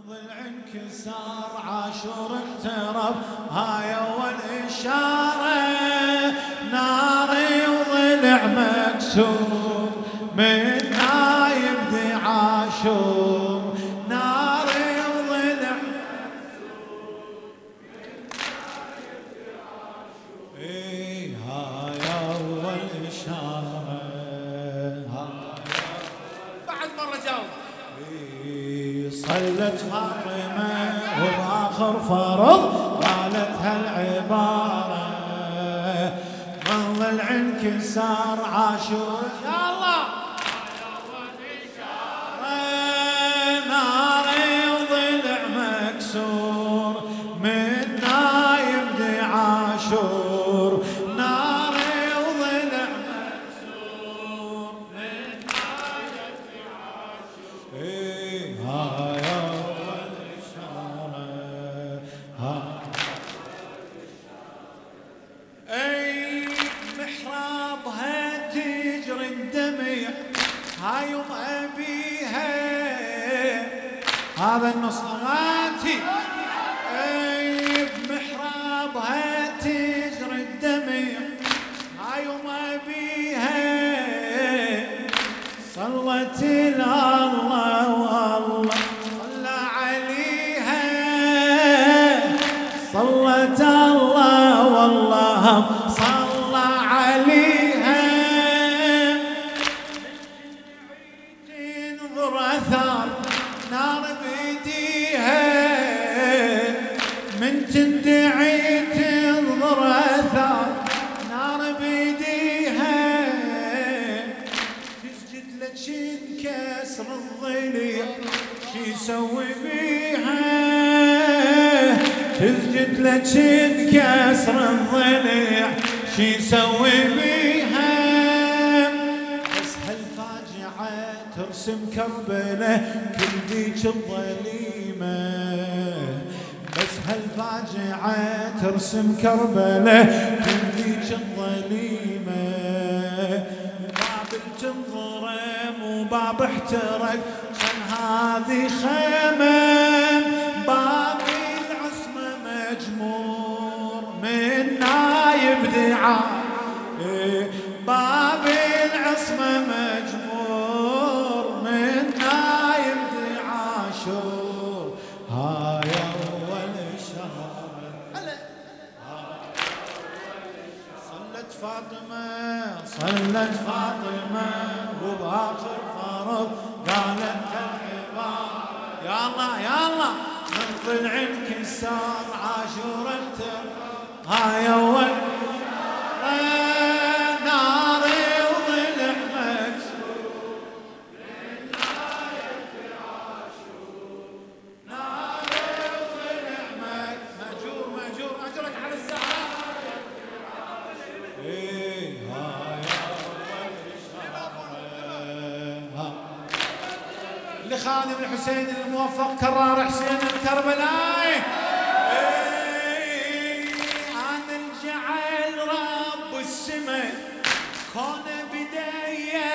انكسار عاشور اقترب، هاي اول اشاره، ناري وضلع مكسور، من يبدي عاشور، ناري وضلع مكسور، اي هاي اول اشاره، بعد مره جاوب. صلت فاطمة وبآخر فرض قالت هالعبارة، من ضلع انكسار عاشور يا الله، ناري وضلع مكسور، منا يبدي عاشور، ناري وضلع مكسور، منا يبدي عاشور. هاي أول إشارة، أي محرابها تجري الدمع، هاي يوم أبيها، هذا النص غاتي، أي بمحرابها تجري الدمع، هاي يوم أبيها، صلت الله والله صلى عليها، صلت الله والله صلى عليها، تنظر اثار نار بيديها، من تندعي تنظر اثار نار بيديها، تسجد لك كسر الضليع شي يسوي بيها، تسجد لك كسر الضليع شي يسوي بيها، بس هالفاجعة ترسم كربلة كل ذيك الظليمة، بس هالفاجعة ترسم كربلة كل ذيك الظليمة، باب تنظرم وباب احترق كان هذه خيمة، باب العصمة مجمور منا يبدي باب العصمة مجمور منا يبدي عاشور، هاي اول شهر. صلت فاطمة وبآخر فرض قالت العبارة، يا الله يا الله، من ضلع انكسار عاشور هاي اول ناري وضلع مكسور، ناري وضلع مأجور اجرك على الزعل. لخادم الحسين الموفق كرار حسين الكربلائي، أنا الجعل رب السماء كون بداية،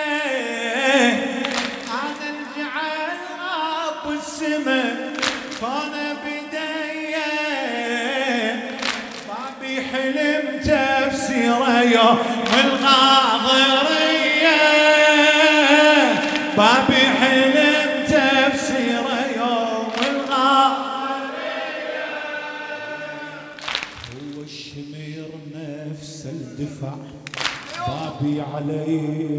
أنا الجعل رب السماء كون بداية، بابي حلم تفسيره يوم الغاضرية، بابي حلم تفسيره يوم الغاضرية، هو الشمير نفس الدفع بابي علي،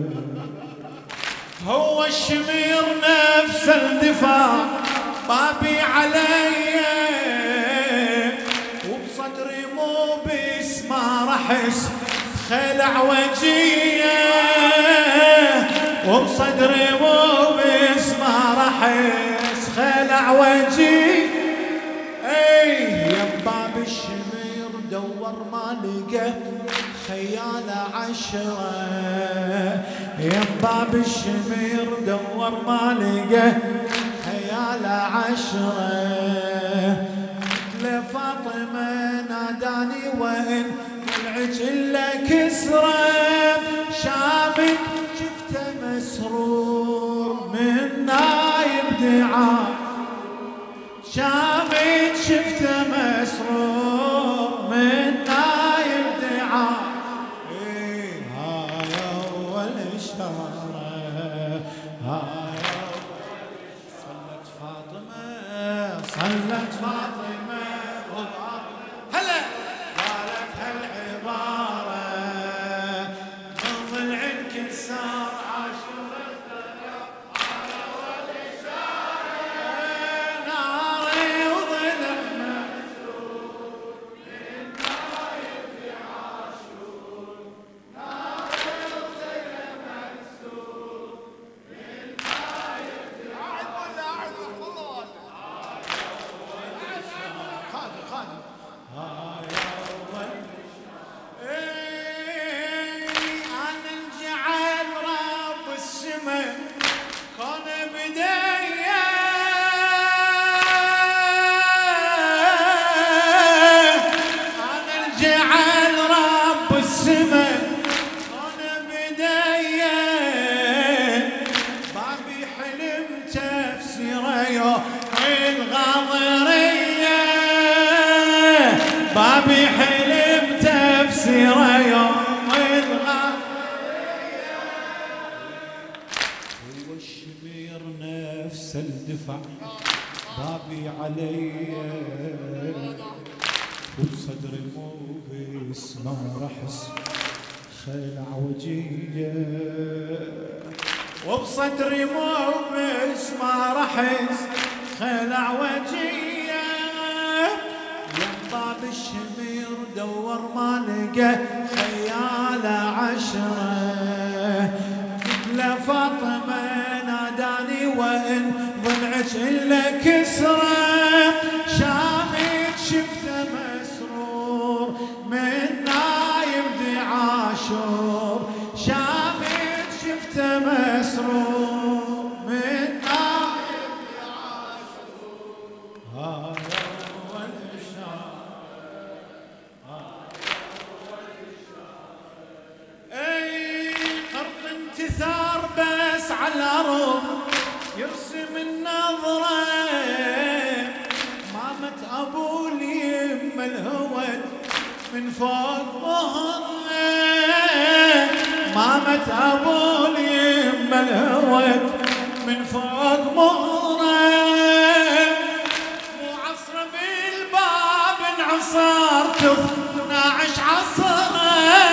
هو الشمير نفس الدفع بابي علي، وبصدري مو باسمه راح خلع وجيه، وبصدري مو باسمه راح خلع وجيه، اي يا باب الشمير دور ما لقى خياله عشرة، يا باب الشمير دور ما لقى خياله عشرة، لفاطمة ناداني وإن طلعت إلا كسرة، شافك شفته مسرور منا يبدع شامت شفته مسرور من نايم دعاء. هاي أول إشارة، هاي صلت فاطمة، صلت فاطمة هلا قالت هالعبارة من ضلع انكسار عاشورة ناري وضلع مسرور من نايم بعاشور، ناري وضلع مسرور من نايم قاعد ولا قاعد والله خادم خادم. هاي أول أنا انجعل رب السماء كون بداية، أنا انجعل رب السماء كون بداية، بابي حلم تفسيره يوم الغاضرية، بابي حلم تفسيره يوم الغاضرية، هو الشمير نفس الدفع بابي علي، وبصدري مو باسمه رحس خلع وجيه، وبصدري مو باسمه رحس خلع وجيه، باب الشمير دور ما لقى خياله عشرة، لا فاطمة ناداني وإن ضلعك إلا كسرة، شامت شفته مسرور من نايم دعاشور، شامت شفته مسرور من نايم دعاشور، هاي أول إشارة، اي قرط انتثار بس على الارض يرسم النظرة، مامت ابو اليم الهود من فوق ظهره، مامت ابو اليم الهود من فوق ظهره، مو عصر بالباب انعصرت 12 عصره،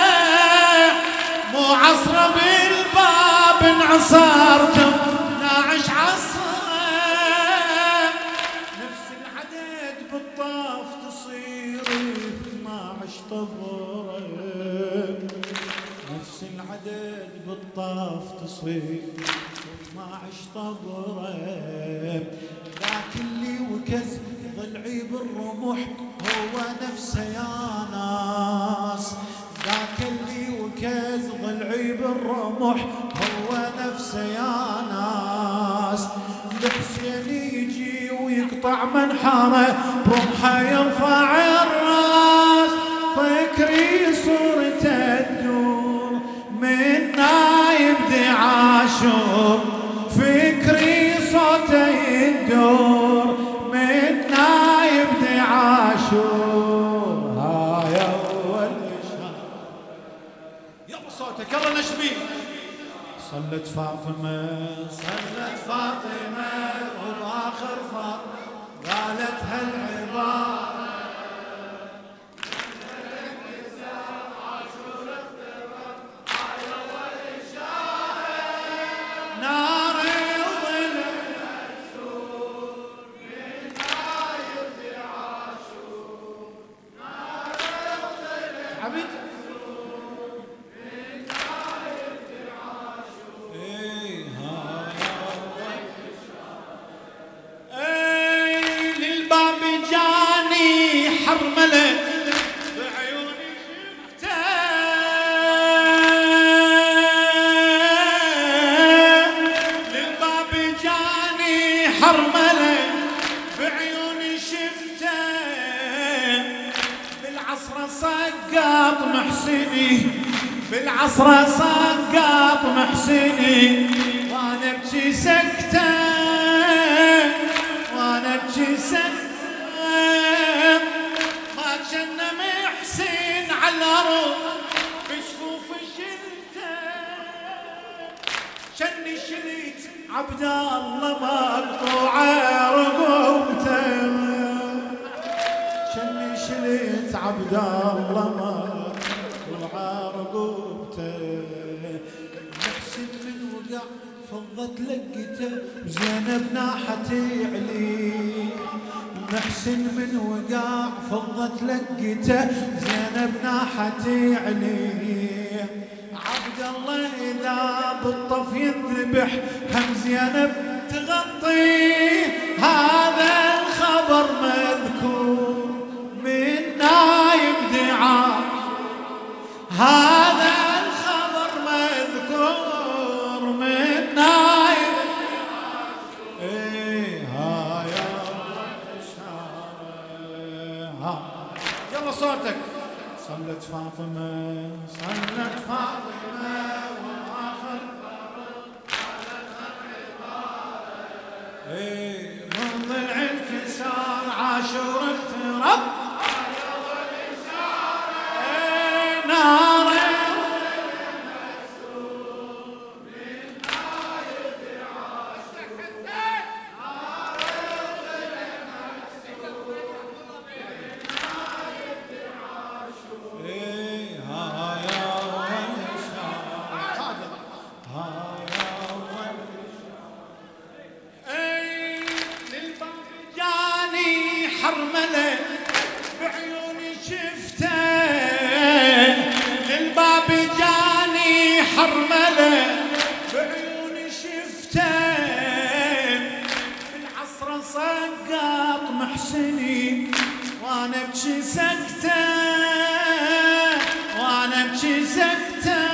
مو عصر بالباب انعصرت 12 عصره، نفس العدد بالطاف تصير 12 طبره، نفس العدد بالطاف تصير 12 طبره، ذاك اللي وكز ضلعي بالرمح هو نفسه يا ناس، ذاك اللي وكز ضلعي بالرمح هو نفسه يا ناس، الحسين يجي ويقطع منحره برمحه يرفع الراس، فكري صورته تدور من نايم دعاشور، فكري صوته يدور من نايم دعاشور، هاي أول إشارة. يلا صوتك يلا نشمي. صلت فاطمة، صلت فاطمة وبآخر فاطمة قالت هالعبارة، ناري وضلع مسرور من نايم دعاشور، ناري وضلع حبيبي مسرور من نايم دعاشور، اي هاي أول إشارة. اي للباب جاني حرمله بعيوني شفته، للباب جاني حرمله بعيوني شفته، بالعصر سقط محسني، بالعصر سقط محسني، وانا ابكي سكته، وانا ابكي سكته، عبد الله مقطوعة رقبته شني شلت عبد الله مقطوعة رقبته محسن من وقع فضت لقته وزينب ناحتي عليه محسن من وقع فضت لقته زينب ناحتي عليه عبد الله إذا بالطف يذبح هم زينب تغطيه هذا الخبر مذكور من نايب دعاء هذا الخبر مذكور من نايب ها يا ها يلا صوتك صلت فاطمة صلت فاطمة وآخر من ضلع الكسار عاشور اقترب نار حرمله بعيوني شفته للباب جاني حرمله بعيوني شفته بالعصر سقط محسني وانا ابكي سكته وانا ابكي سكته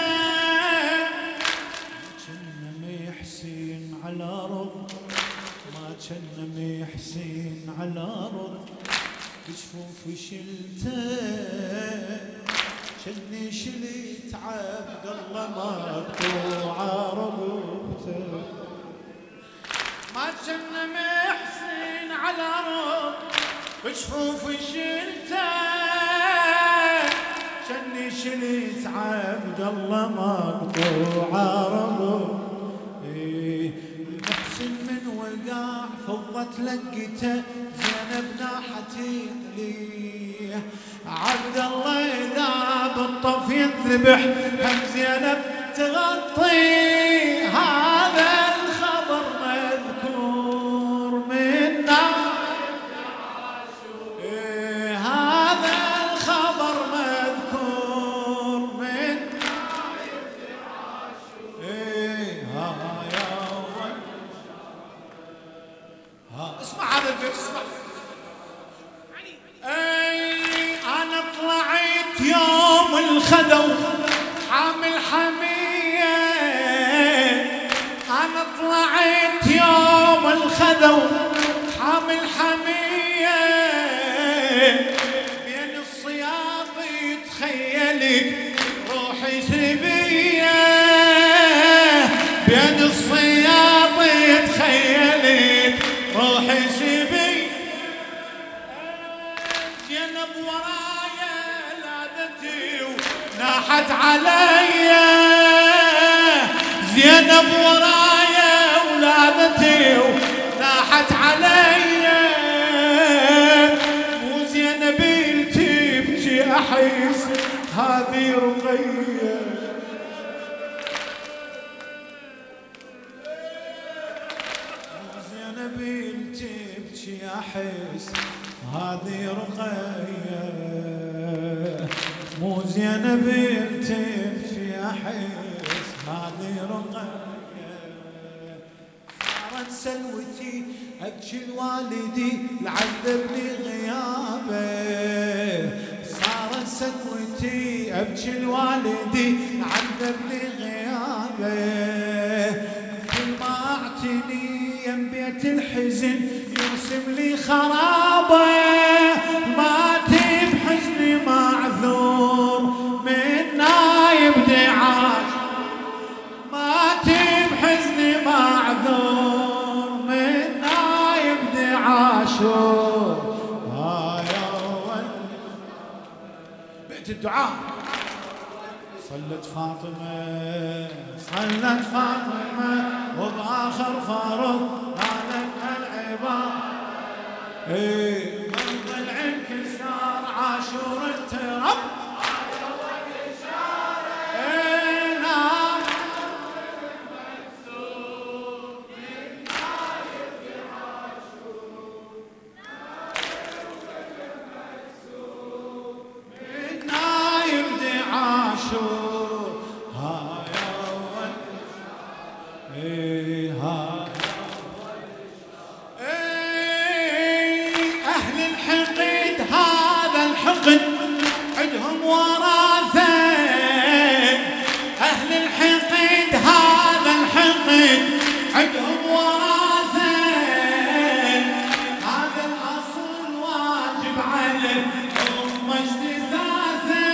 كنا محسن على رض ما كنا محسن على رض بجفوفي شلته شني شلت عبد الله مقطوعة رقبته ما كنا محسن على رض بجفوفي شلته شني شلت عبد الله مقطوعة رقبته محسن من وقع فضت لقته زينب ناحتي ليه عبد الله إذا بالطف يذبح هم زينب تغطي هذا الخبر مذكور من هذا الخبر مذكور من اسمع هذا البيت اسمع انا طلعت يوم الخدو حامل حمية انا طلعت يوم الخدو حامل حمية بين الصياط تخيلت روحي سبية بين الصياط تخيلت روحي سبي زينب ورايا لادتي وناحت عليا زينب ورايا ولادتي وناحت عليا مو زينب تبكي احس هذه رقية تبكي احس هذه رقية مو زينب تبكي احس هذه رقية صارت سلوتي ابكي الوالدي لعذبني غيابه صارت سلوتي ابكي الوالدي لعذبني غيابه كل ما اعتني يم بيت الحزن يرسم لي خرابه ماتي بحزني معذور من نايب دعاش ماتي بحزني معذور من نايب دعاشور يا ول بيت الدعاء صلت فاطمة صلت فاطمة وبآخر فرض قالت العبارة من ضلع انكسار عاشور التراب عندهم وراثة أهل الحقد هذا الحقد عندهم وراثة هذا الأصل واجب على الأمة اجتثاثه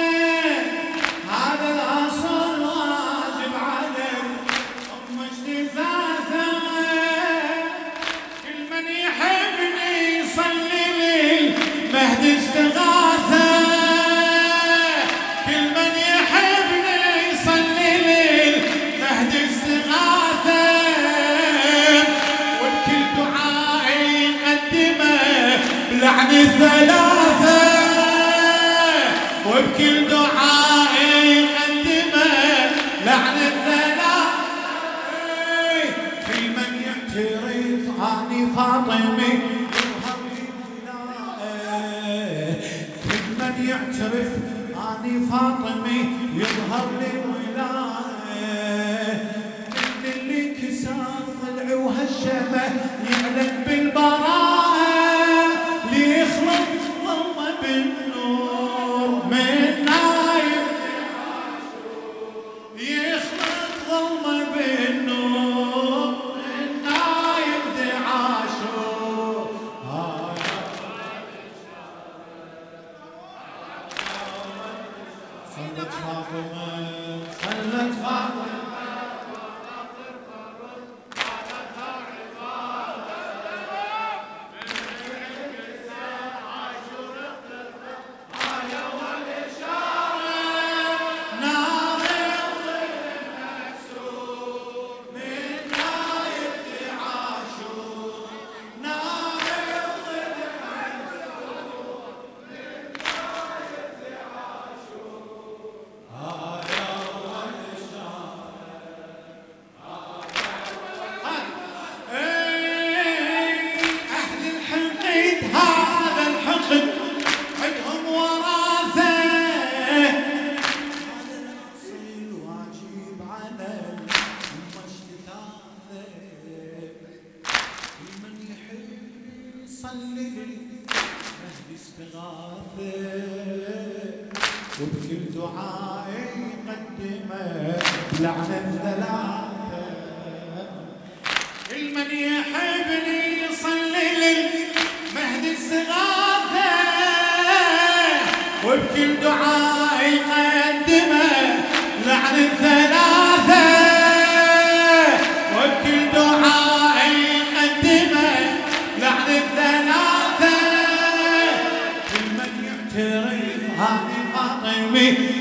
هذا الأصل واجب على الأمة اجتثاثه كل من يحبني يصلي للمهدي استغاثه لعن الثلاثة وبكل دعاء يقدمه لعن الثلاثة كل من يعترف عني فاطمي يظهر لي ولاء كل من يعترف عني فاطمي يظهر لي ولاء من اللي كسر ضلع وهالشمه يعلن بالبراءة يخلق ظلمه بالنور من نايم يخلق ظلمه بالنور من نايم دعاشور صلت فاطمة صلت فاطمة وبكل دعاء يقدمه لعن الثلاثة المن يحبني يصلي للمهدي الزغاثة وبكل دعاء يقدمه لعن الثلاثة وبكل دعاء يقدمه لعن الثلاثة المن يعترف هذه فاطمة